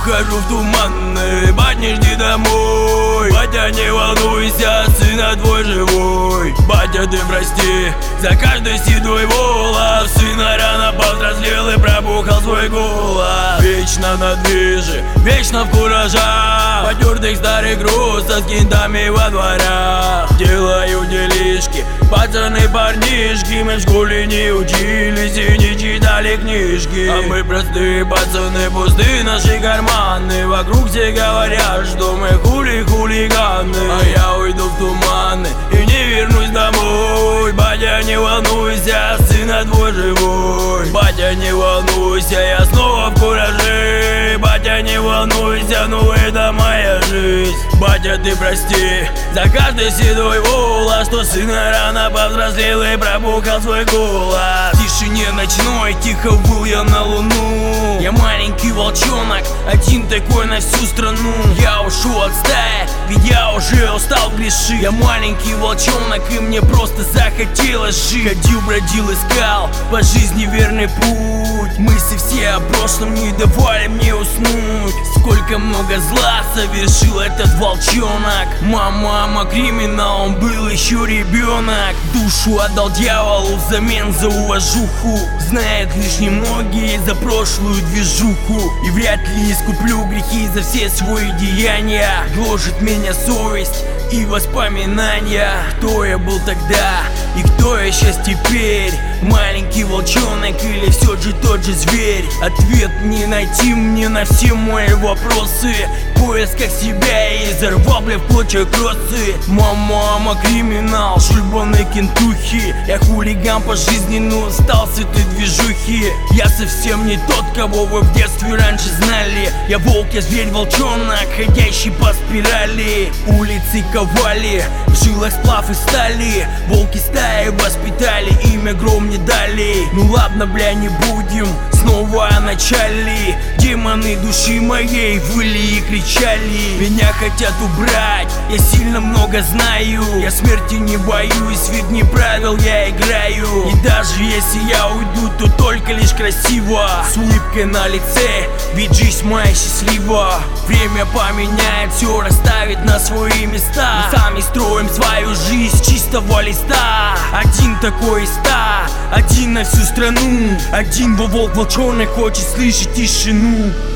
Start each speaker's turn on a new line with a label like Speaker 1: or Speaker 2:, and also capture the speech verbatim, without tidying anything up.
Speaker 1: ухожу в туманный. Батя, жди домой. Батя, не волнуйся, сына твой живой. Батя, ты прости за каждый седой волос. Сына рано повзрослел и пробухал свой голос. Вечно на движе, вечно в куражах, потертых старых груз со скинтами во дворах. Делаю делишки, пацаны, парнишки. Мы в школе не учились и не читали книжки. А мы простые пацаны, пусты наши карманы. Вокруг все говорят, что мы хули-хулиганы. А я уйду в туманы и не вернусь домой. Батя, не волнуйся, сына твой живой. Батя, не волнуйся, я снова в кураже. Батя, не волнуйся, ну это моя жизнь. Батя, ты прости за каждый седой волос, что сына рано повзрослел и пробухал свой голос. В тишине ночной тихо выл я на луну. Я маленький волчонок, один такой на всю страну. Я ушел от стаи, ведь я уже устал грешить. Я маленький волчонок, и мне просто захотелось жить. Ходил, бродил, искал по жизни верный путь. Мысли все о прошлом не давали мне уснуть. Сколько много зла совершил этот волчонок. Мама, криминал, он был еще ребенок. Душу отдал дьяволу взамен за уважуху. Знает лишь немногие за прошлую движуху. И вряд ли искуплю грехи за все свои деяния. Гложет меня совесть и воспоминания. Кто я был тогда и кто я сейчас теперь? Маленький волчонок или все же тот же зверь? Ответ не найти мне на все мои вопросы. В поисках себя я изорвал, бля, в клочья кроссы. Мама, криминал, шульбаны, кентухи. Я хулиган по жизни, но устал с этой движухи. Я совсем не тот, кого вы в детстве раньше знали. Я волк, я зверь, волчонок, ходящий по спирали. Улицы ковали, в жилах сплав и стали. Волки стаи воспитали, имя гром не дали. Ну ладно, бля, не будем снова о начале. Демоны души моей выли и кричали. Меня хотят убрать, я сильно много знаю. Я смерти не боюсь, ведь не правил я играю. И даже если я уйду, то только лишь красиво, с улыбкой на лице, ведь жизнь моя счастлива. Время поменяет все, расставит на свои места. Мы сами строим свою жизнь с чистого листа. Один такой из ста, один на всю страну. Один во волк, волчонок хочет слышать тишину.